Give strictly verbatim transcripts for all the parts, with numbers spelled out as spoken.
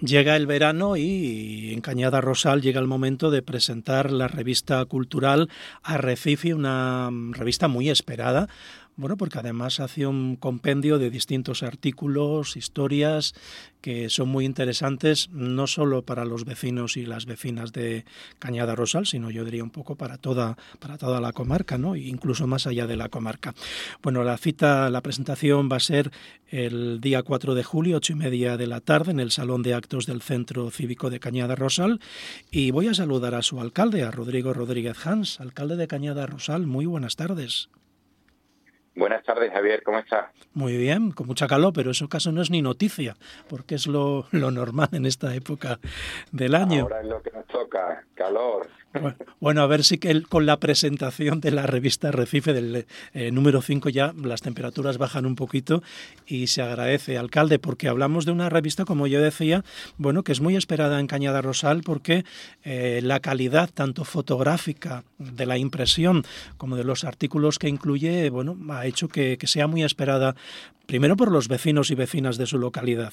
Llega el verano y en Cañada Rosal llega el momento de presentar la revista cultural Arrecife, una revista muy esperada. Bueno, porque además hace un compendio de distintos artículos, historias que son muy interesantes, no solo para los vecinos y las vecinas de Cañada Rosal, sino yo diría un poco para toda, para toda la comarca, ¿no? E incluso más allá de la comarca. Bueno, la cita, la presentación va a ser el día cuatro de julio, ocho y media de la tarde, en el Salón de Actos del Centro Cívico de Cañada Rosal. Y voy a saludar a su alcalde, a Rodrigo Rodríguez Hans, alcalde de Cañada Rosal. Muy buenas tardes. Buenas tardes, Javier, ¿cómo estás? Muy bien, con mucha calor, pero eso caso no es ni noticia, porque es lo, lo normal en esta época del año. Ahora es lo que nos toca, calor. Bueno, bueno, a ver si que el, con la presentación de la revista Arrecife del eh, número cinco ya las temperaturas bajan un poquito y se agradece, alcalde, porque hablamos de una revista, como yo decía, bueno, que es muy esperada en Cañada Rosal porque eh, la calidad tanto fotográfica de la impresión como de los artículos que incluye, bueno, ha hecho que, que sea muy esperada primero por los vecinos y vecinas de su localidad.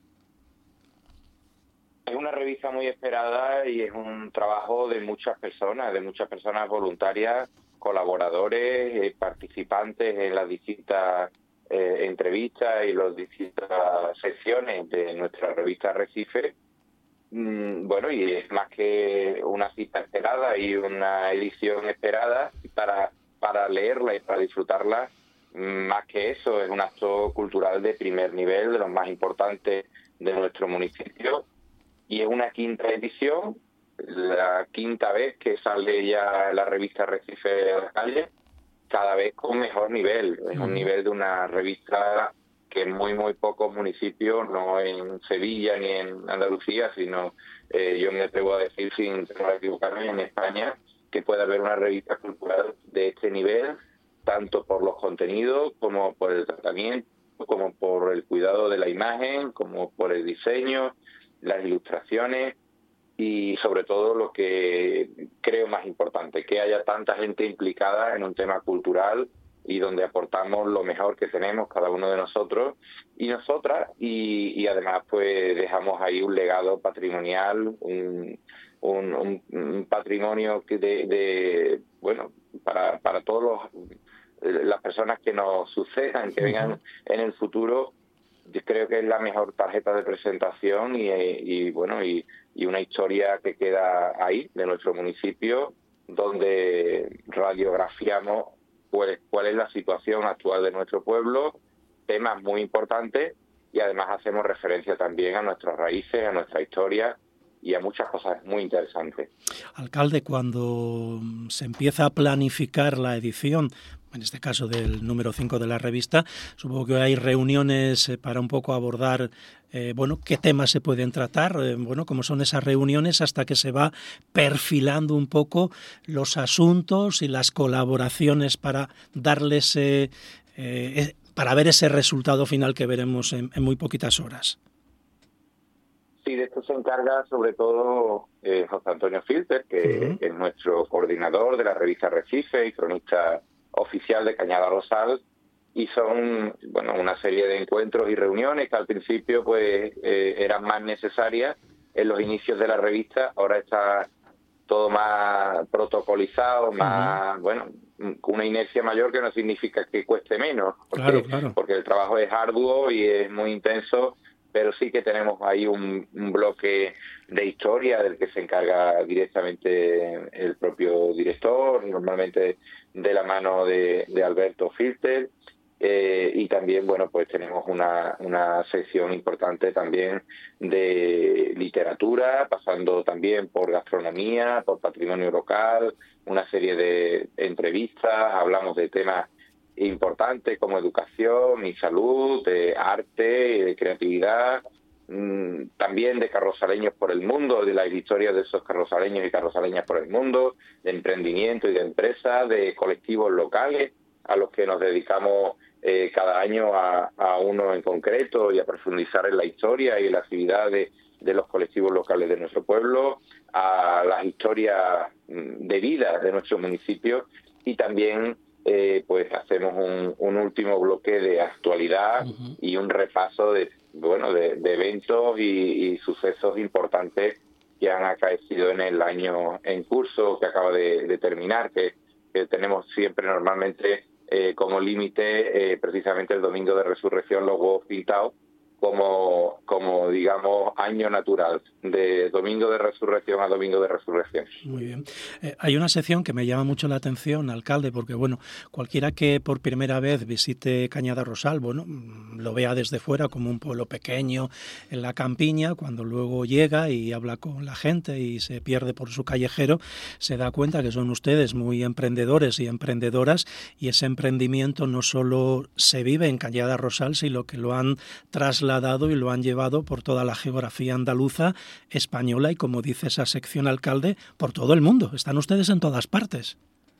Es una revista muy esperada y es un trabajo de muchas personas, de muchas personas voluntarias, colaboradores, eh, participantes en las distintas eh, entrevistas y las distintas secciones de nuestra revista Arrecife. Mm, bueno, y es más que una cita esperada y una edición esperada para, para leerla y para disfrutarla. Más que eso, es un acto cultural de primer nivel, de los más importantes de nuestro municipio. Y es una quinta edición, la quinta vez que sale ya la revista Arrecife a la calle, cada vez con mejor nivel. Es un nivel de una revista que en muy, muy pocos municipios, no en Sevilla ni en Andalucía, sino eh, yo me atrevo a decir, sin temor a equivocarme, en España, que puede haber una revista cultural de este nivel, tanto por los contenidos como por el tratamiento, como por el cuidado de la imagen, como por el diseño, las ilustraciones y sobre todo lo que creo más importante, que haya tanta gente implicada en un tema cultural y donde aportamos lo mejor que tenemos cada uno de nosotros y nosotras y, y además pues dejamos ahí un legado patrimonial, un, un, un, un patrimonio que de, de bueno para, para todos los, las personas que nos sucedan, que vengan en el futuro. Yo creo que es la mejor tarjeta de presentación y, y bueno y, y una historia que queda ahí de nuestro municipio, donde radiografiamos cuál, cuál es la situación actual de nuestro pueblo, temas muy importantes y además hacemos referencia también a nuestras raíces, a nuestra historia y a muchas cosas muy interesantes. Alcalde, cuando se empieza a planificar la edición, en este caso del número cinco de la revista, supongo que hay reuniones para un poco abordar, eh, bueno, qué temas se pueden tratar, eh, bueno, cómo son esas reuniones hasta que se va perfilando un poco los asuntos y las colaboraciones para darles, eh, eh, para ver ese resultado final que veremos en, en muy poquitas horas. Sí, de esto se encarga sobre todo eh, José Antonio Filter, que uh-huh. es nuestro coordinador de la revista Arrecife y cronista oficial de Cañada Rosal, y son bueno una serie de encuentros y reuniones que al principio pues eh, eran más necesarias en los inicios de la revista. Ahora está todo más protocolizado, más uh-huh. bueno, con una inercia mayor, que no significa que cueste menos, porque, claro, claro. porque el trabajo es arduo y es muy intenso, pero sí que tenemos ahí un, un bloque de historia del que se encarga directamente el propio director, normalmente de la mano de, de Alberto Filter, eh, y también, bueno, pues tenemos una, una sección importante también de literatura, pasando también por gastronomía, por patrimonio local, una serie de entrevistas, hablamos de temas importantes como educación y salud, de arte y de creatividad, mmm, también de carrozaleños por el mundo, de las historias de esos carrozaleños y carrozaleñas por el mundo, de emprendimiento y de empresas, de colectivos locales a los que nos dedicamos eh, cada año a, a uno en concreto y a profundizar en la historia y en la actividad de, de los colectivos locales de nuestro pueblo, a las historias de vida de nuestro municipio y también Eh, pues hacemos un, un último bloque de actualidad uh-huh. y un repaso de bueno, de, de eventos y, y sucesos importantes que han acaecido en el año en curso, que acaba de, de terminar, que, que tenemos siempre normalmente eh, como límite eh, precisamente el domingo de resurrección, los huevos pintados, como, como digamos, año natural, de domingo de resurrección a domingo de resurrección. Muy bien. Eh, hay una sección que me llama mucho la atención, alcalde, porque bueno, cualquiera que por primera vez visite Cañada Rosal, bueno, lo vea desde fuera como un pueblo pequeño en la campiña, cuando luego llega y habla con la gente y se pierde por su callejero, se da cuenta que son ustedes muy emprendedores y emprendedoras, y ese emprendimiento no solo se vive en Cañada Rosal, sino que lo han trasladado dado y lo han llevado por toda la geografía andaluza, española y, como dice esa sección, alcalde, por todo el mundo. Están ustedes en todas partes.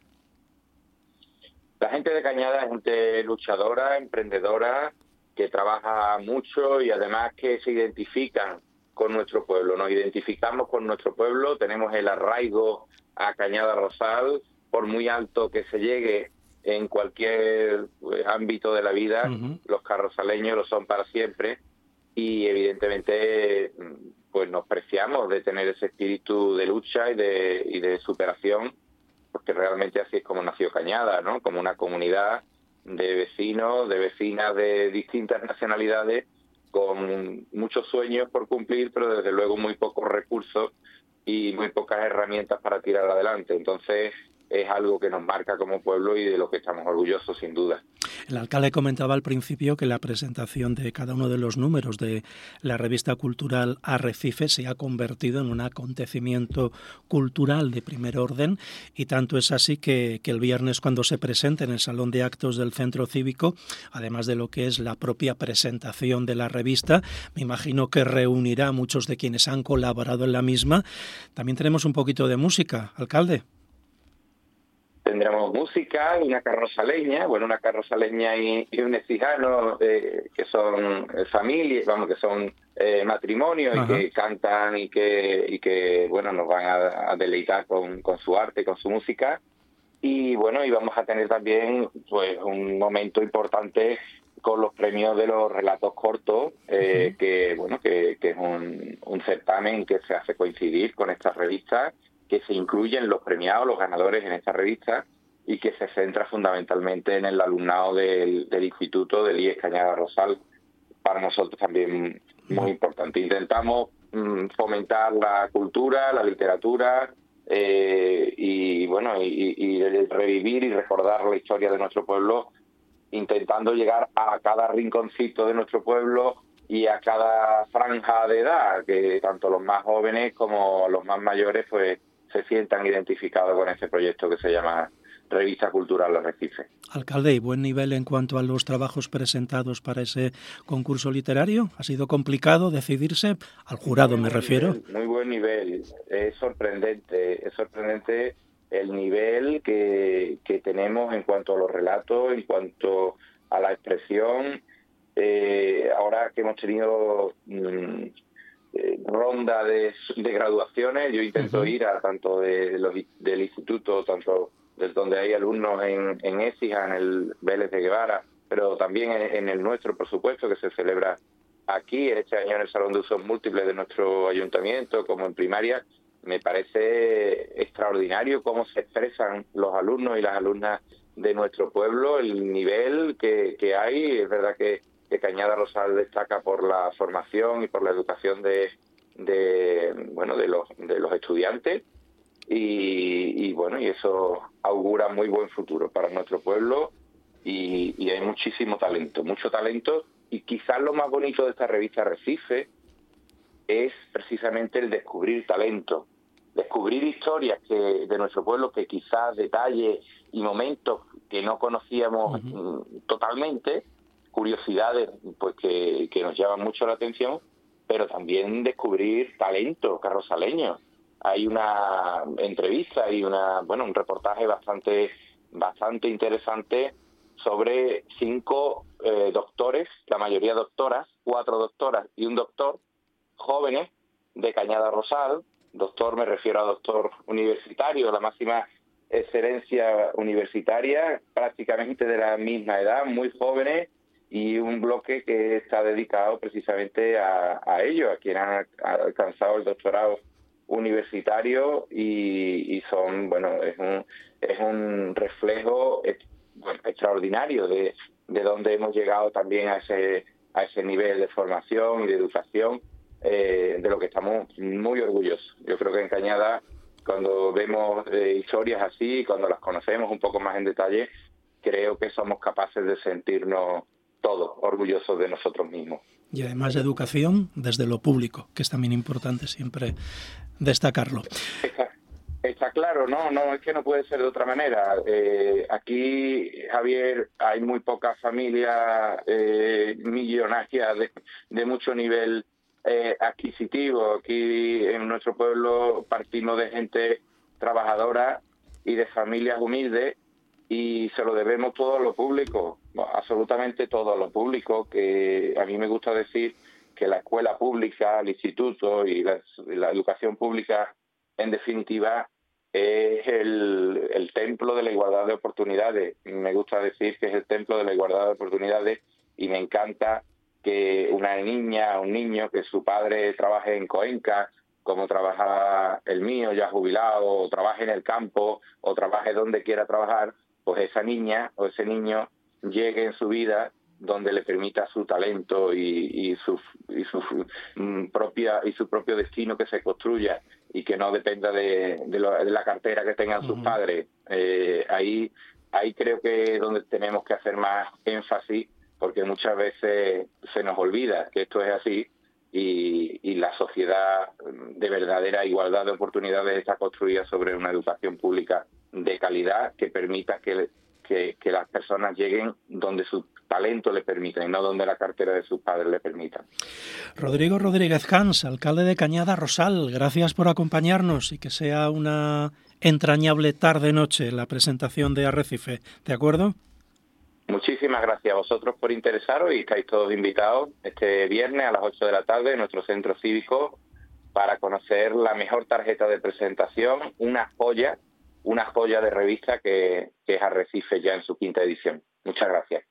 La gente de Cañada es gente luchadora, emprendedora, que trabaja mucho y además que se identifican con nuestro pueblo. Nos identificamos con nuestro pueblo, tenemos el arraigo a Cañada Rosal, por muy alto que se llegue en cualquier ámbito de la vida, uh-huh. Los carrosaleños lo son para siempre y evidentemente pues nos preciamos de tener ese espíritu de lucha y de, y de superación, porque realmente así es como nació Cañada, ¿no? Como una comunidad de vecinos, de vecinas de distintas nacionalidades, con muchos sueños por cumplir, pero desde luego muy pocos recursos y muy pocas herramientas para tirar adelante. Entonces es algo que nos marca como pueblo y de lo que estamos orgullosos, sin duda. El alcalde comentaba al principio que la presentación de cada uno de los números de la revista cultural Arrecife se ha convertido en un acontecimiento cultural de primer orden, y tanto es así que, que el viernes, cuando se presente en el Salón de Actos del Centro Cívico, además de lo que es la propia presentación de la revista, me imagino que reunirá a muchos de quienes han colaborado en la misma. También tenemos un poquito de música, alcalde. Tendremos música y una carrozaleña, bueno, una carrozaleña y, y un ecijano, eh, que son eh, familias, vamos, que son eh, matrimonios y que cantan y que, y que bueno, nos van a, a deleitar con, con su arte, con su música. Y bueno, y vamos a tener también pues un momento importante con los premios de los relatos cortos, eh, uh-huh. que bueno, que, que es un, un certamen que se hace coincidir con esta revista, que se incluyen los premiados, los ganadores en esta revista, y que se centra fundamentalmente en el alumnado del, del Instituto del I E S Cañada Rosal. Para nosotros también muy importante. Intentamos mmm, fomentar la cultura, la literatura, eh, y bueno, y, y revivir y recordar la historia de nuestro pueblo, intentando llegar a cada rinconcito de nuestro pueblo y a cada franja de edad, que tanto los más jóvenes como los más mayores pues se sientan identificados con este proyecto que se llama Revista Cultural Arrecife. Alcalde, ¿y buen nivel en cuanto a los trabajos presentados para ese concurso literario? ¿Ha sido complicado decidirse? Al jurado me refiero. Nivel, muy buen nivel, es sorprendente, es sorprendente el nivel que, que tenemos en cuanto a los relatos, en cuanto a la expresión. Eh, ahora que hemos tenido mmm, eh, ronda de, de graduaciones, yo intento uh-huh. ir a tanto de los, del instituto, tanto desde donde hay alumnos en, en Écija, en el Vélez de Guevara, pero también en, en el nuestro, por supuesto, que se celebra aquí, este año en el Salón de Usos Múltiples de nuestro ayuntamiento, como en primaria. Me parece extraordinario cómo se expresan los alumnos y las alumnas de nuestro pueblo, el nivel que, que hay. Es verdad que, que Cañada Rosal destaca por la formación y por la educación de, de bueno de los de los estudiantes, y, y bueno, y eso augura muy buen futuro para nuestro pueblo, y, y hay muchísimo talento, mucho talento, y quizás lo más bonito de esta revista Arrecife es precisamente el descubrir talento, descubrir historias que de nuestro pueblo, que quizás detalles y momentos que no conocíamos uh-huh. totalmente, curiosidades pues que, que nos llaman mucho la atención, pero también descubrir talento carrozaleño. Hay una entrevista y una bueno un reportaje bastante bastante interesante sobre cinco eh, doctores, la mayoría doctoras, cuatro doctoras y un doctor, jóvenes de Cañada Rosal. Doctor, me refiero a doctor universitario, la máxima excelencia universitaria, prácticamente de la misma edad, muy jóvenes, y un bloque que está dedicado precisamente a, a ello, a quienes han alcanzado el doctorado universitario y, y son, bueno, es un, es un reflejo bueno, extraordinario de, de dónde hemos llegado también a ese, a ese nivel de formación y de educación, eh, de lo que estamos muy orgullosos. Yo creo que en Cañada, cuando vemos eh, historias así, cuando las conocemos un poco más en detalle, creo que somos capaces de sentirnos todos orgullosos de nosotros mismos. Y además de educación desde lo público, que es también importante siempre destacarlo. Está, está claro, no, no, es que no puede ser de otra manera. Eh, aquí, Javier, hay muy pocas familias eh, millonarias de, de mucho nivel eh, adquisitivo. Aquí en nuestro pueblo partimos de gente trabajadora y de familias humildes, y se lo debemos todo a lo público, absolutamente todo a lo público, que a mí me gusta decir que la escuela pública, el instituto y la, la educación pública, en definitiva, es el, el templo de la igualdad de oportunidades. Me gusta decir que es el templo de la igualdad de oportunidades, y me encanta que una niña o un niño, que su padre trabaje en Coenca, como trabaja el mío, ya jubilado, o trabaje en el campo, o trabaje donde quiera trabajar, pues esa niña o ese niño llegue en su vida donde le permita su talento y, y, su, y su mm, propia y su propio destino que se construya, y que no dependa de, de, lo, de la cartera que tengan sus uh-huh. padres. Eh, ahí, ahí creo que es donde tenemos que hacer más énfasis, porque muchas veces se nos olvida que esto es así, y, y la sociedad de verdadera igualdad de oportunidades está construida sobre una educación pública de calidad que permita que, que, que las personas lleguen donde su talento le permita y no donde la cartera de sus padres le permita. Rodrigo Rodríguez Cans, alcalde de Cañada Rosal, gracias por acompañarnos y que sea una entrañable tarde-noche la presentación de Arrecife, ¿de acuerdo? Muchísimas gracias a vosotros por interesaros, y estáis todos invitados este viernes a las ocho de la tarde en nuestro centro cívico para conocer la mejor tarjeta de presentación, una joya, una joya de revista que, que es Arrecife ya en su quinta edición. Muchas gracias.